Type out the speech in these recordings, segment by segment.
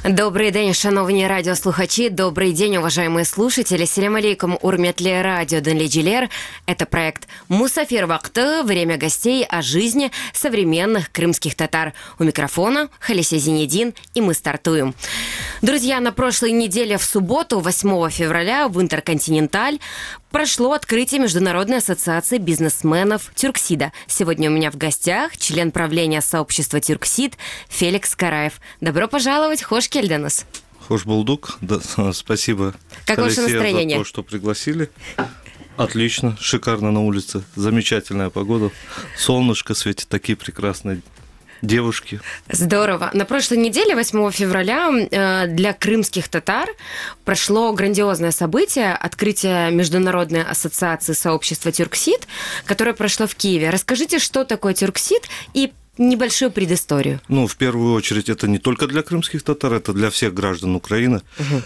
Добрий день, шановні радиослухачи, добрый день, уважаемые слушатели. Селям алейкум, урметли радио Денлиджилер. Это проект «Мусафир вакты», время гостей о жизни современных крымских татар. У микрофона Халися Зинедин, и мы стартуем. Друзья, на прошлой неделе в субботу, 8 февраля, в Интерконтиненталь прошло открытие Международной ассоциации бизнесменов Тюрксида. Сегодня у меня в гостях член правления сообщества Тюрксид Феликс Караев. Добро пожаловать, хош келденус. Хош булдук, да, спасибо. Как ваше настроение? За то, что пригласили. Отлично, шикарно на улице, замечательная погода, солнышко светит, такие прекрасные девушки. Здорово. На прошлой неделе, 8 февраля, для крымских татар прошло грандиозное событие, открытие Международной ассоциации сообщества Тюрксид, которое прошло в Киеве. Расскажите, что такое Тюрксид и небольшую предысторию. В первую очередь, это не только для крымских татар, это для всех граждан Украины,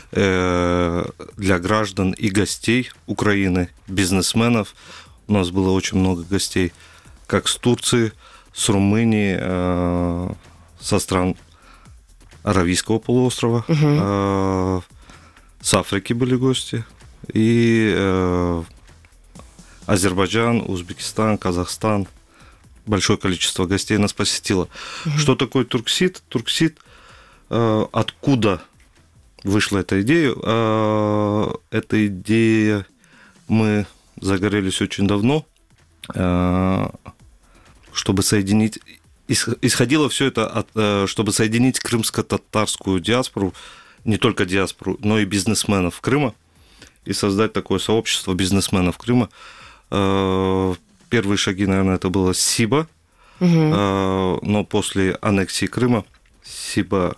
для граждан и гостей Украины, бизнесменов. У нас было очень много гостей, как с Турции, с Румынии, со стран Аравийского полуострова, с Африки были гости, и Азербайджан, Узбекистан, Казахстан. Большое количество гостей нас посетило. Что такое Тюрксид? Тюрксид, откуда вышла эта идея? Эта идея, мы загорелись очень давно, чтобы соединить, исходило все это, чтобы соединить крымско-татарскую диаспору, не только диаспору, но и бизнесменов Крыма, и создать такое сообщество бизнесменов Крыма. Первые шаги, наверное, это было СИБА, но после аннексии Крыма СИБА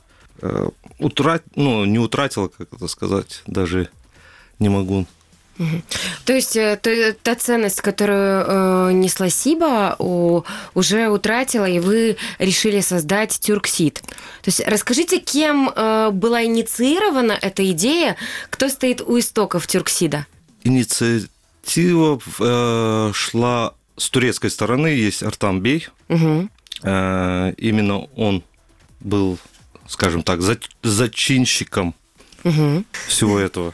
не утратила, как это сказать, даже не могу. То есть та ценность, которую несла СИБА, уже утратила, и вы решили создать Тюрксид. То есть расскажите, кем была инициирована эта идея, кто стоит у истоков Тюрксида? Инициатива шла с турецкой стороны, есть Артам Бей. Именно он был, скажем так, зачинщиком всего этого.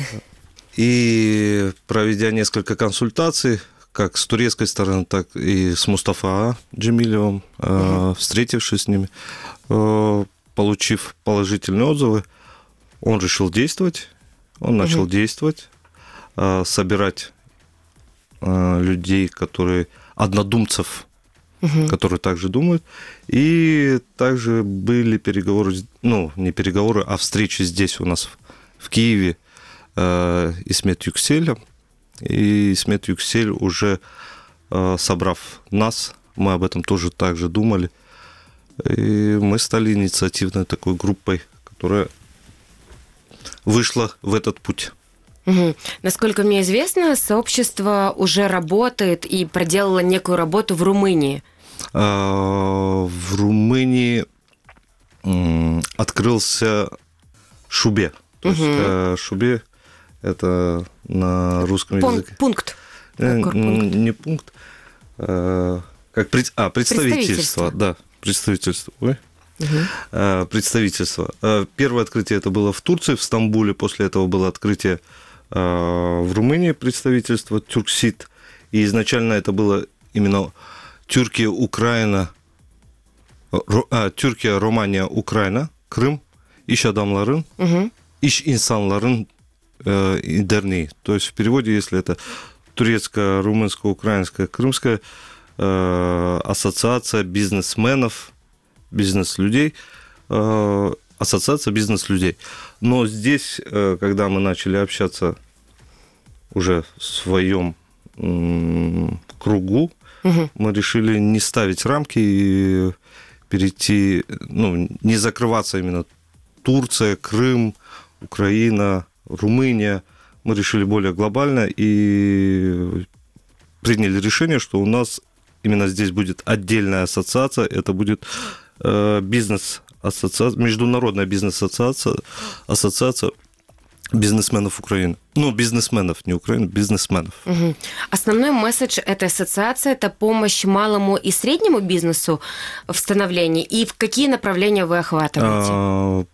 И проведя несколько консультаций, как с турецкой стороны, так и с Мустафа Джемилевым, встретившись с ними, получив положительные отзывы, он решил действовать, он начал действовать, собирать людей, однодумцев, которые также думают, и также были переговоры, не переговоры, а встречи здесь у нас в Киеве, Исмет Юкселя. И Исмет Юксель, уже собрав нас, мы об этом тоже также думали, и мы стали инициативной такой группой, которая вышла в этот путь. Насколько мне известно, сообщество уже работает и проделало некую работу в Румынии. В Румынии открылся Шубе. То есть Шубе – это на русском языке. Пункт. Не пункт. Представительство. Да, представительство. Представительство. Первое открытие это было в Турции, в Стамбуле. После этого было открытие в Румынии представительство Тюрксид. И изначально это было именно Тюркия, Романия, Украина, Крым, иш адамларын, иш инсанларын дерни. То есть в переводе, если это турецкая, румынская, украинская, крымская ассоциация бизнесменов, бизнес-людей, ассоциация бизнес-людей. Но здесь, когда мы начали общаться уже в своем кругу, мы решили не ставить рамки и перейти, не закрываться именно Турция, Крым, Украина, Румыния. Мы решили более глобально и приняли решение, что у нас именно здесь будет отдельная ассоциация, это будет бизнес-ассоциация, международная бизнес-ассоциация бизнесменов Украины. Бизнесменов, не Украины, бизнесменов. Основной месседж этой ассоциации – это помощь малому и среднему бизнесу в становлении. И в какие направления вы охватываете?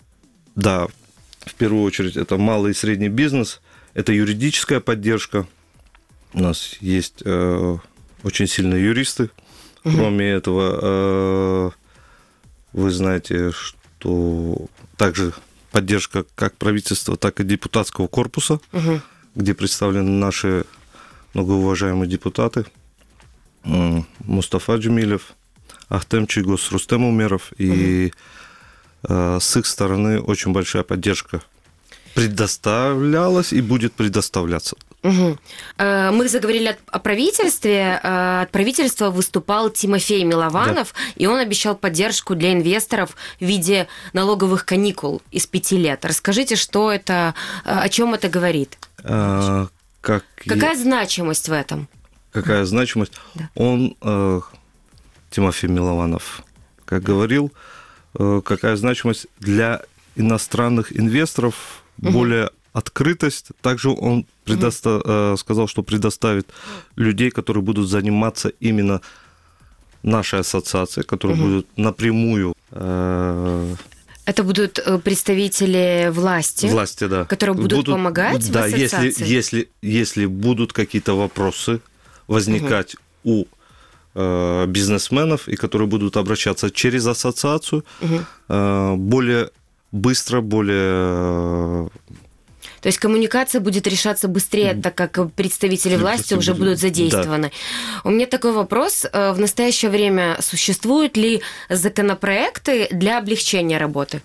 Да, в первую очередь это малый и средний бизнес, это юридическая поддержка. У нас есть очень сильные юристы. Кроме этого, вы знаете, что также поддержка как правительства, так и депутатского корпуса, где представлены наши многоуважаемые депутаты Мустафа Джемилев, Ахтем Чигос, Рустем Умеров. И с их стороны очень большая поддержка предоставлялась и будет предоставляться. Мы заговорили о правительстве. От правительства выступал Тимофей Милованов, да. И он обещал поддержку для инвесторов в виде налоговых каникул из 5 лет. Расскажите, что это, о чем это говорит? Какая значимость в этом? Какая значимость? Да. Он, Тимофей Милованов, как говорил, какая значимость для иностранных инвесторов, более открытость. Также он сказал, что предоставит людей, которые будут заниматься именно нашей ассоциацией, которые будут напрямую... Это будут представители власти, да, которые будут помогать в ассоциации? Если будут какие-то вопросы возникать у бизнесменов, и которые будут обращаться через ассоциацию, более быстро, более... То есть коммуникация будет решаться быстрее, так как представители власти уже будут задействованы. Да. У меня такой вопрос. В настоящее время существуют ли законопроекты для облегчения работы?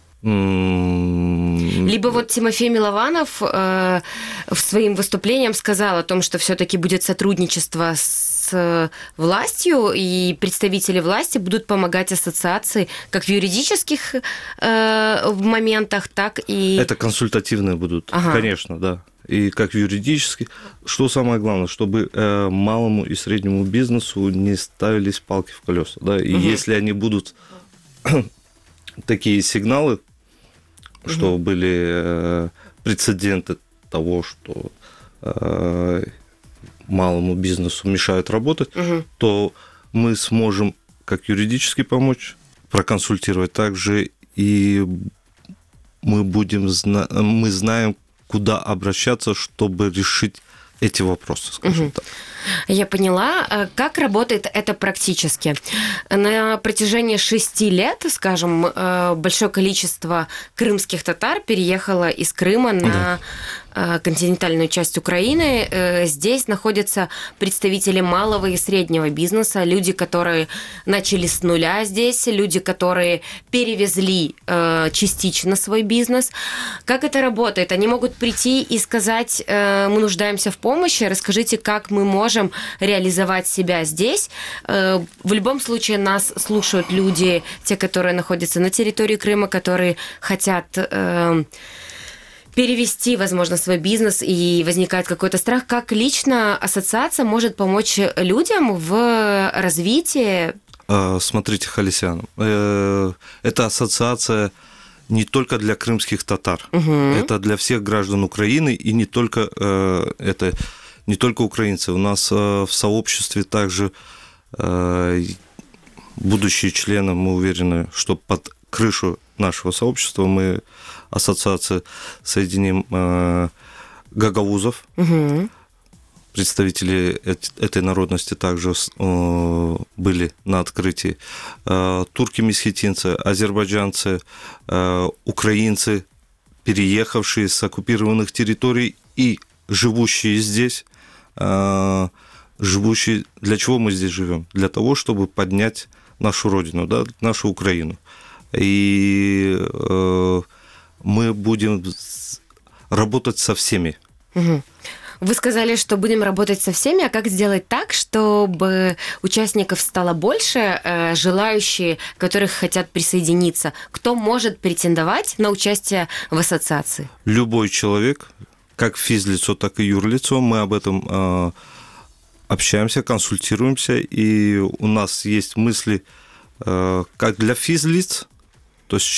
Либо вот Тимофей Милованов своим выступлением сказал о том, что все-таки будет сотрудничество с властью, и представители власти будут помогать ассоциации как в юридических моментах, так и... Это консультативные будут, конечно, да. И как юридически. Что самое главное, чтобы малому и среднему бизнесу не ставились палки в колеса. Да? И если они будут такие сигналы, что были прецеденты того, что малому бизнесу мешают работать, то мы сможем как юридически помочь, проконсультировать. Также и мы знаем, куда обращаться, чтобы решить эти вопросы, скажем так. Я поняла. Как работает это практически? На протяжении 6 лет, скажем, большое количество крымских татар переехало из Крыма на континентальную часть Украины. Здесь находятся представители малого и среднего бизнеса, люди, которые начали с нуля здесь, люди, которые перевезли частично свой бизнес. Как это работает? Они могут прийти и сказать: мы нуждаемся в помощи, расскажите, как мы можем реализовать себя здесь. В любом случае нас слушают люди, те, которые находятся на территории Крыма, которые хотят перевести, возможно, свой бизнес, и возникает какой-то страх. Как лично ассоциация может помочь людям в развитии? Смотрите, Халисян, эта ассоциация не только для крымских татар, это для всех граждан Украины, и не только украинцы. У нас в сообществе также будущие члены, мы уверены, что под крышу нашего сообщества мы, ассоциация, соединим гагаузов. Представители этой народности также были на открытии. Турки-месхетинцы, азербайджанцы, украинцы, переехавшие с оккупированных территорий и живущие здесь. Для чего мы здесь живем? Для того, чтобы поднять нашу родину, да, нашу Украину. И мы будем работать со всеми. Вы сказали, что будем работать со всеми, а как сделать так, чтобы участников стало больше, желающие, которых хотят присоединиться? Кто может претендовать на участие в ассоциации? Любой человек, как физлицо, так и юрлицо. Мы об этом общаемся, консультируемся, и у нас есть мысли как для физлиц, то есть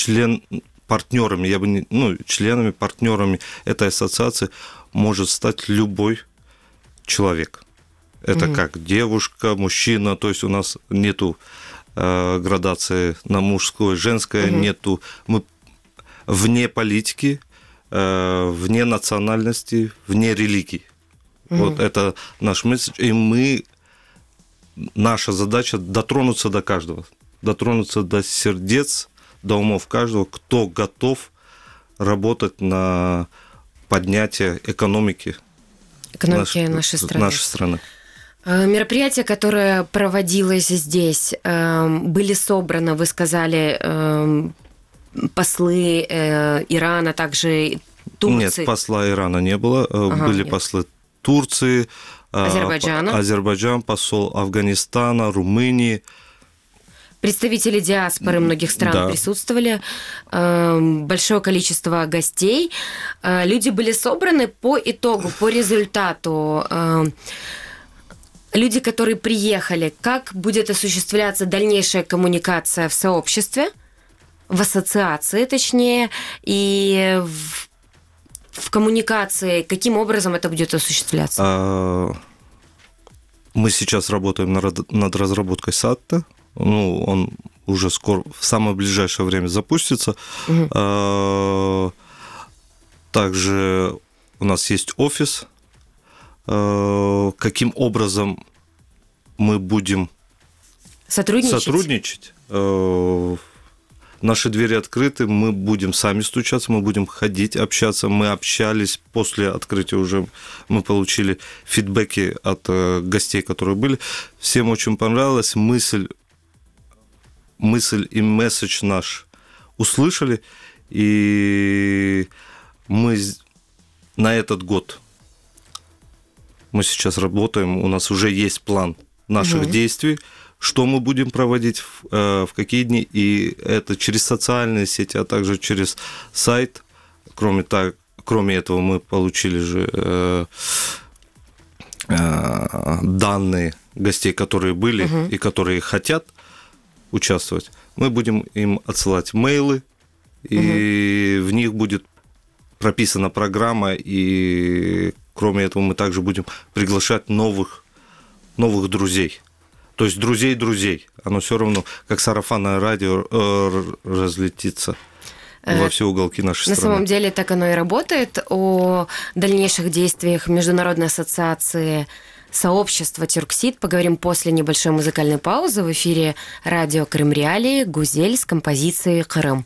членами, партнерами этой ассоциации может стать любой человек. Это как девушка, мужчина, то есть у нас нету градации на мужское, женское, нету. Мы вне политики, вне национальности, вне религии. Вот это наш месседж. И наша задача дотронуться до каждого, дотронуться до сердец, до умов каждого, кто готов работать на поднятие экономики нашей страны. Мероприятия, которые проводилось здесь, были собраны, вы сказали, послы Ирана, также Турции? Нет, посла Ирана не было. Были послы Турции, Азербайджан, посол Афганистана, Румынии. Представители диаспоры многих стран присутствовали, большое количество гостей. Люди были собраны по итогу, по результату. Люди, которые приехали, как будет осуществляться дальнейшая коммуникация в сообществе, в ассоциации, точнее, и в коммуникации, каким образом это будет осуществляться? Мы сейчас работаем над разработкой сайта. Он уже скоро, в самое ближайшее время запустится. Также у нас есть офис. Каким образом мы будем сотрудничать? Наши двери открыты, мы будем сами стучаться, мы будем ходить, общаться. Мы общались после открытия уже, мы получили фидбэки от гостей, которые были. Всем очень понравилось, мысль и месседж наш услышали, и мы на этот год мы сейчас работаем, у нас уже есть план наших действий, что мы будем проводить, в какие дни, и это через социальные сети, а также через сайт. Кроме этого, мы получили же данные гостей, которые были и которые хотят участвовать. Мы будем им отсылать мейлы, и в них будет прописана программа, и кроме этого мы также будем приглашать новых друзей. То есть друзей. Оно все равно, как сарафанное радио, разлетится во все уголки нашей страны. На самом деле так оно и работает. О дальнейших действиях Международной ассоциации сообщества Тюрксид поговорим после небольшой музыкальной паузы. В эфире радио Крым Реалии, Гузель с композицией «Крым».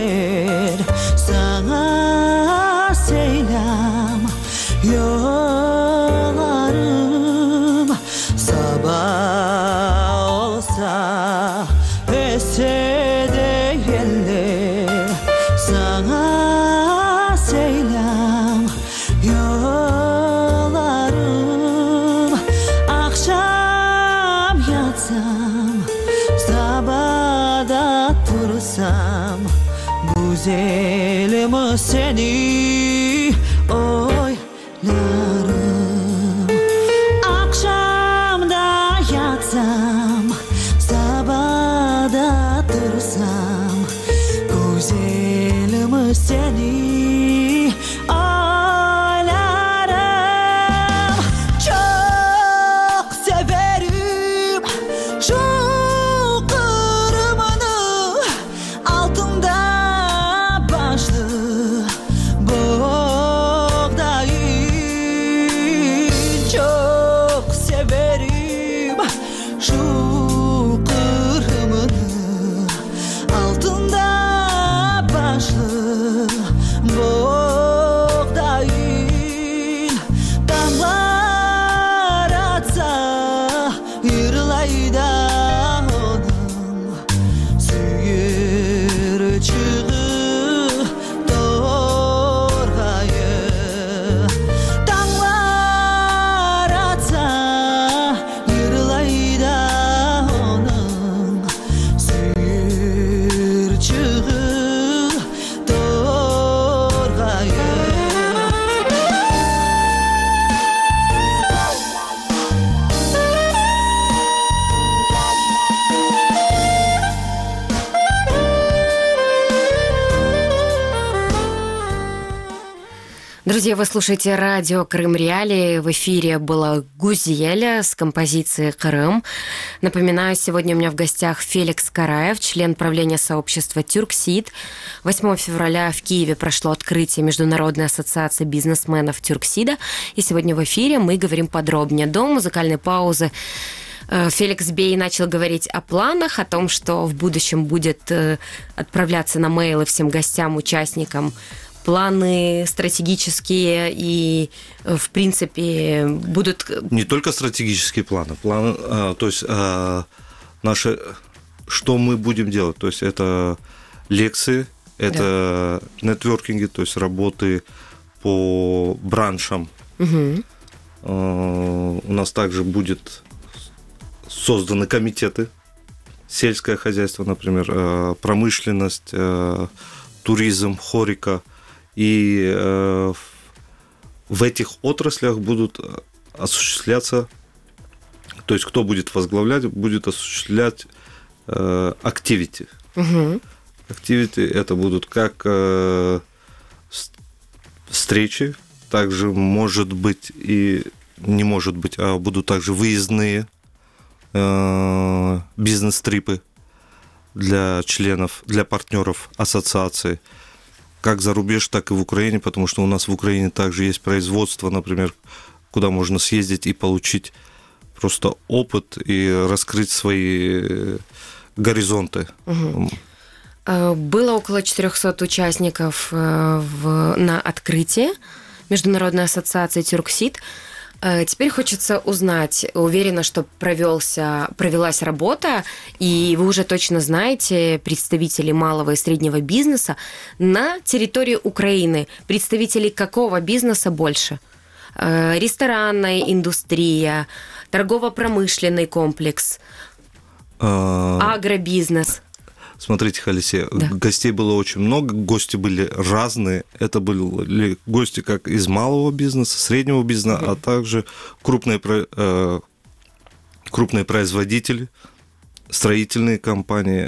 Sana selam yok. dese de yerler sana selam yollarım akşam yatsam sabahda dursam güzelim seni oylarım akşamda yatsam sabahda dursam güzelim seni oylarım çok severim şu kırmızı altında başlı buğdayı çok severim şu kırmızı altında başlı buğdayın damlar atsa yırlayda onun suyur çığı dorgayı damlar atsa yırlayda onun suyur çığı dorgayı Друзья, вы слушаете радио «Крым Реалии». В эфире была Гузеля с композицией «Крым». Напоминаю, сегодня у меня в гостях Феликс Караев, член правления сообщества «Тюрксид». 8 февраля в Киеве прошло открытие Международной ассоциации бизнесменов «Тюрксида». И сегодня в эфире мы говорим подробнее. До музыкальной паузы Феликс Бей начал говорить о планах, о том, что в будущем будет отправляться на мейлы всем гостям, участникам, планы стратегические и, в принципе, будут... Не только стратегические планы, то есть наши, что мы будем делать, то есть это лекции, это нетворкинги, то есть работы по браншам. Угу. У нас также будет созданы комитеты, сельское хозяйство, например, промышленность, туризм, хорика. И в этих отраслях будут осуществляться, то есть кто будет возглавлять, будет осуществлять activity. Угу. Activity это будут как встречи, также может быть и не может быть, а будут также выездные бизнес-трипы для членов, для партнеров ассоциации, как за рубеж, так и в Украине, потому что у нас в Украине также есть производство, например, куда можно съездить и получить просто опыт и раскрыть свои горизонты. Угу. Было около 400 участников на открытии Международной ассоциации «Тюрксид». Теперь хочется узнать, уверена, что провелась работа, и вы уже точно знаете представителей малого и среднего бизнеса. На территории Украины представителей какого бизнеса больше? Ресторанная индустрия, торгово-промышленный комплекс, агробизнес. Смотрите, Халисе, гостей было очень много, гости были разные. Это были гости как из малого бизнеса, среднего бизнеса, а также крупные производители, строительные компании,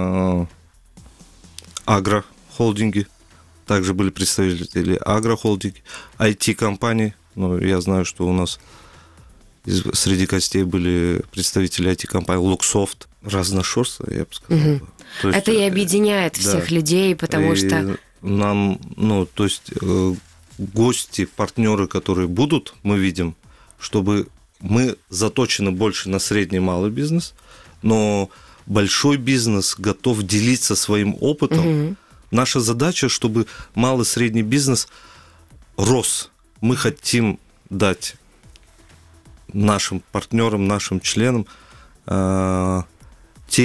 агрохолдинги. Также были представители агрохолдинги, IT-компаний. Ну, я знаю, что у нас среди гостей были представители IT-компаний, Луксофт, разношерстно, я бы сказал. Угу. То есть, это и объединяет всех людей, потому что... Нам, то есть гости, партнеры, которые будут, мы видим, чтобы мы заточены больше на средний и малый бизнес, но большой бизнес готов делиться своим опытом. Угу. Наша задача, чтобы малый и средний бизнес рос. Мы хотим дать нашим партнерам, нашим членам те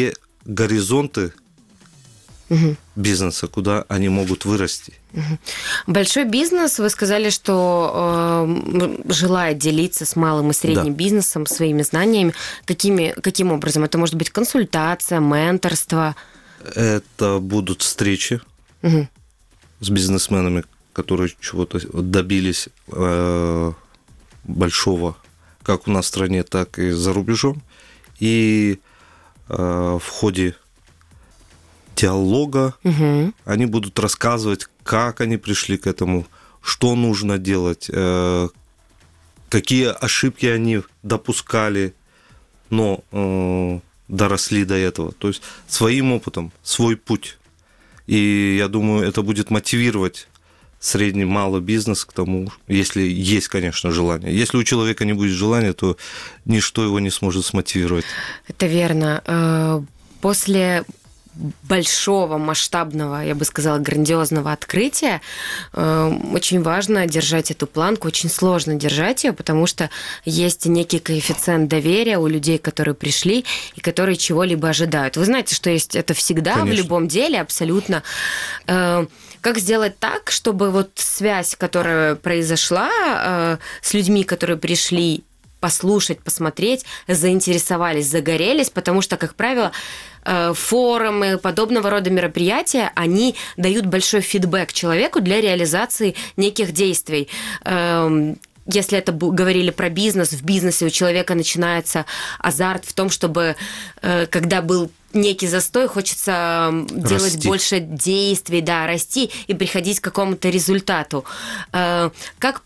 горизонты бизнеса, куда они могут вырасти. Большой бизнес, вы сказали, что желает делиться с малым и средним бизнесом своими знаниями. Каким образом? Это может быть консультация, менторство? Это будут встречи с бизнесменами, которые чего-то добились большого, как у нас в стране, так и за рубежом. И в ходе диалога они будут рассказывать, как они пришли к этому, что нужно делать, какие ошибки они допускали, но доросли до этого. То есть своим опытом, свой путь. И я думаю, это будет мотивировать средний, малый бизнес к тому, если есть, конечно, желание. Если у человека не будет желания, то ничто его не сможет смотивировать. Это верно. После большого, масштабного, я бы сказала, грандиозного открытия очень важно держать эту планку, очень сложно держать ее, потому что есть некий коэффициент доверия у людей, которые пришли и которые чего-либо ожидают. Вы знаете, что есть это всегда, конечно, в любом деле, абсолютно. Как сделать так, чтобы вот связь, которая произошла с людьми, которые пришли послушать, посмотреть, заинтересовались, загорелись, потому что, как правило, форумы, подобного рода мероприятия, они дают большой фидбэк человеку для реализации неких действий. Если это говорили про бизнес, в бизнесе у человека начинается азарт в том, чтобы, когда был некий застой, хочется делать больше действий, да, расти и приходить к какому-то результату. Как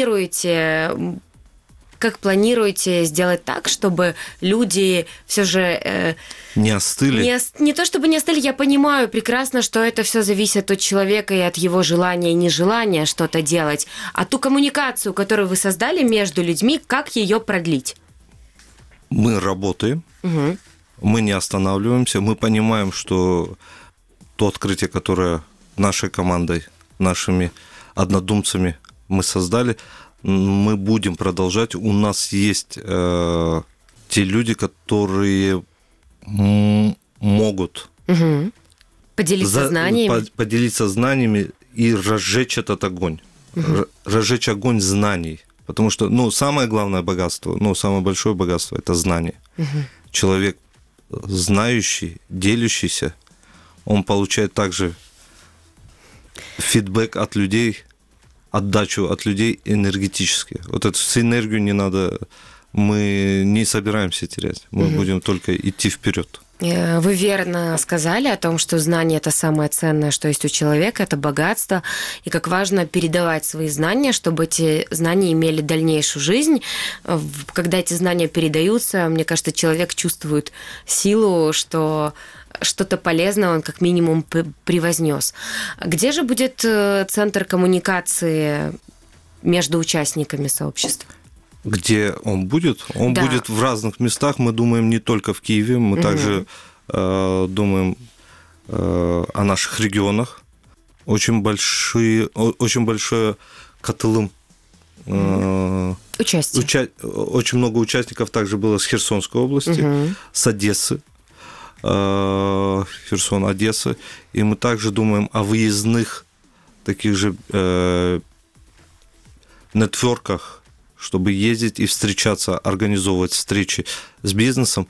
планируете сделать так, чтобы люди все же не остыли? Не то чтобы не остыли, я понимаю прекрасно, что это все зависит от человека и от его желания и нежелания что-то делать. А ту коммуникацию, которую вы создали между людьми, как ее продлить? Мы работаем, мы не останавливаемся, мы понимаем, что то открытие, которое нашей командой, нашими однодумцами мы создали, мы будем продолжать. У нас есть те люди, которые могут поделиться знаниями и разжечь этот огонь. Разжечь огонь знаний. Потому что, самое главное богатство, самое большое богатство – это знание. Человек, знающий, делящийся, он получает также фидбэк от людей, отдачу от людей энергетически. Вот эту синергию не надо, мы не собираемся терять, мы будем только идти вперед. Вы верно сказали о том, что знание – это самое ценное, что есть у человека, это богатство, и как важно передавать свои знания, чтобы эти знания имели дальнейшую жизнь. Когда эти знания передаются, мне кажется, человек чувствует силу, что что-то полезное он как минимум привознес. Где же будет центр коммуникации между участниками сообщества? Где он будет? Он будет в разных местах. Мы думаем не только в Киеве, мы также думаем о наших регионах. Очень большой каталым. Очень много участников также было с Херсонской области, с Одессы. Херсон, Одесса. И мы также думаем о выездных таких же нетворках, чтобы ездить и встречаться, организовывать встречи с бизнесом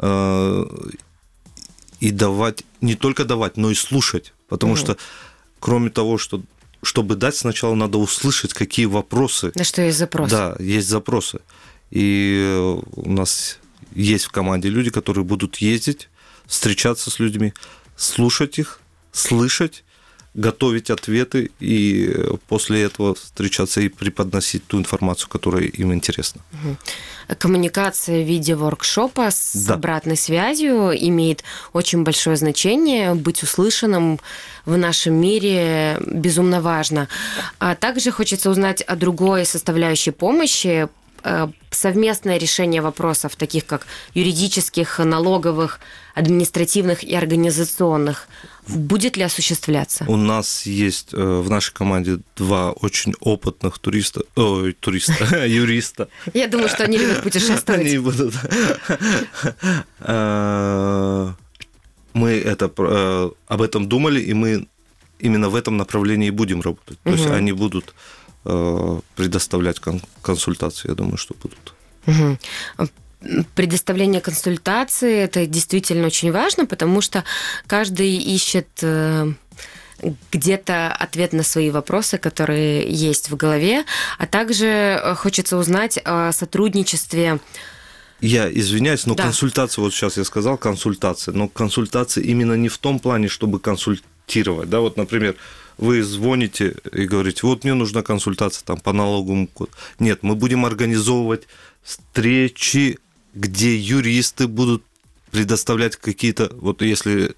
и давать, не только давать, но и слушать. Потому что, кроме того, чтобы дать, сначала надо услышать, какие вопросы. Да, что есть запросы. Да, есть запросы. И у нас есть в команде люди, которые будут ездить, встречаться с людьми, слушать их, слышать, готовить ответы и после этого встречаться и преподносить ту информацию, которая им интересна. Коммуникация в виде воркшопа с обратной связью имеет очень большое значение. Быть услышанным в нашем мире безумно важно. А также хочется узнать о другой составляющей помощи. Совместное решение вопросов, таких как юридических, налоговых, административных и организационных, будет ли осуществляться? У нас есть в нашей команде 2 очень опытных юриста. Я думаю, что они любят путешествовать. Они будут. мы об этом думали, и мы именно в этом направлении будем работать. То есть они будут предоставлять консультации, я думаю, что будут. Предоставление консультации – это действительно очень важно, потому что каждый ищет где-то ответ на свои вопросы, которые есть в голове, а также хочется узнать о сотрудничестве. Я извиняюсь, но Да. консультация, вот сейчас я сказал консультация, но консультация именно не в том плане, чтобы консультировать. Да, вот, например, вы звоните и говорите, вот мне нужна консультация там, по налоговому коду. Нет, мы будем организовывать встречи, где юристы будут предоставлять какие-то, вот если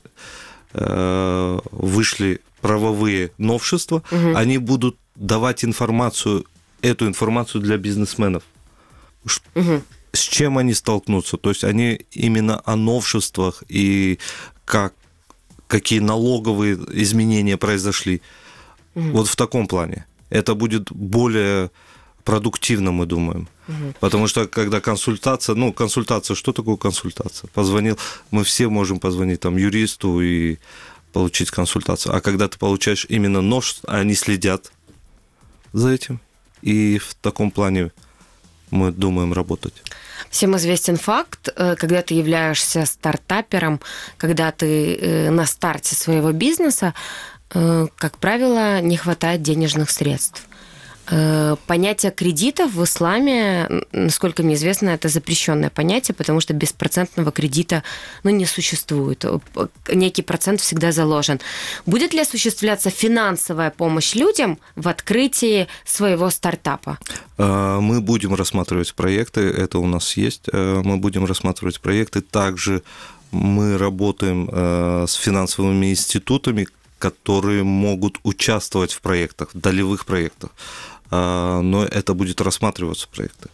вышли правовые новшества, они будут давать эту информацию для бизнесменов. С чем они столкнутся? То есть они именно о новшествах и какие налоговые изменения произошли. Вот в таком плане. Это будет более продуктивно, мы думаем. Потому что когда консультация, что такое консультация? Позвонил, мы все можем позвонить там юристу и получить консультацию. А когда ты получаешь именно новшество, они следят за этим. И в таком плане мы думаем работать. Всем известен факт, когда ты являешься стартапером, когда ты на старте своего бизнеса, как правило, не хватает денежных средств. Понятие кредитов в исламе, насколько мне известно, это запрещенное понятие, потому что беспроцентного кредита не существует. Некий процент всегда заложен. Будет ли осуществляться финансовая помощь людям в открытии своего стартапа? Мы будем рассматривать проекты, это у нас есть. Мы будем рассматривать проекты. Также мы работаем с финансовыми институтами, которые могут участвовать в проектах, в долевых проектах. Но это будет рассматриваться проекты.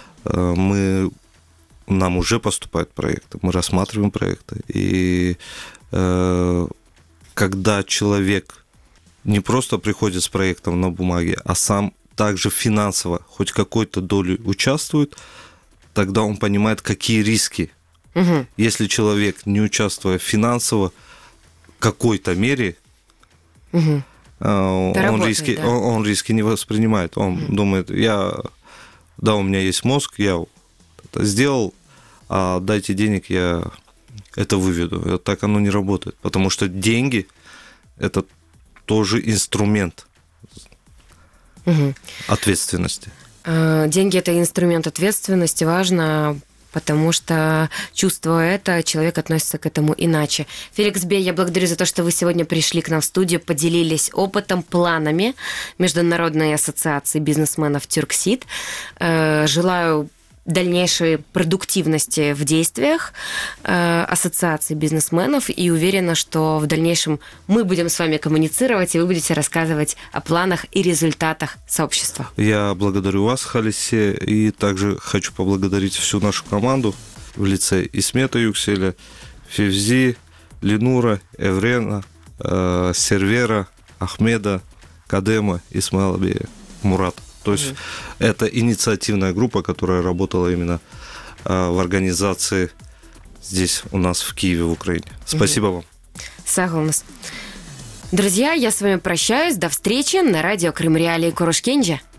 Нам уже поступают проекты, мы рассматриваем проекты. И когда человек не просто приходит с проектом на бумаге, а сам также финансово хоть какой-то долей участвует, тогда он понимает, какие риски. Если человек, не участвуя финансово в какой-то мере, он риски не воспринимает. Он думает, у меня есть мозг, я это сделал, а дайте денег, я это выведу. Так оно не работает, потому что деньги – это тоже инструмент ответственности. Деньги – это инструмент ответственности, важно, потому что, чувствуя это, человек относится к этому иначе. Феликс Бей, я благодарю за то, что вы сегодня пришли к нам в студию, поделились опытом, планами Международной ассоциации бизнесменов Тюрксид. Желаю дальнейшей продуктивности в действиях ассоциации бизнесменов и уверена, что в дальнейшем мы будем с вами коммуницировать, и вы будете рассказывать о планах и результатах сообщества. Я благодарю вас, Халисе, и также хочу поблагодарить всю нашу команду в лице Исмета Юкселя, Февзи, Ленура, Еврена, Сервера, Ахмеда, Кадема, Исмаилбея, Мурата. То есть это инициативная группа, которая работала именно в организации здесь у нас в Киеве, в Украине. Спасибо вам. Саглнас. Друзья, я с вами прощаюсь. До встречи на радио Крым Реалии Курушкенджа.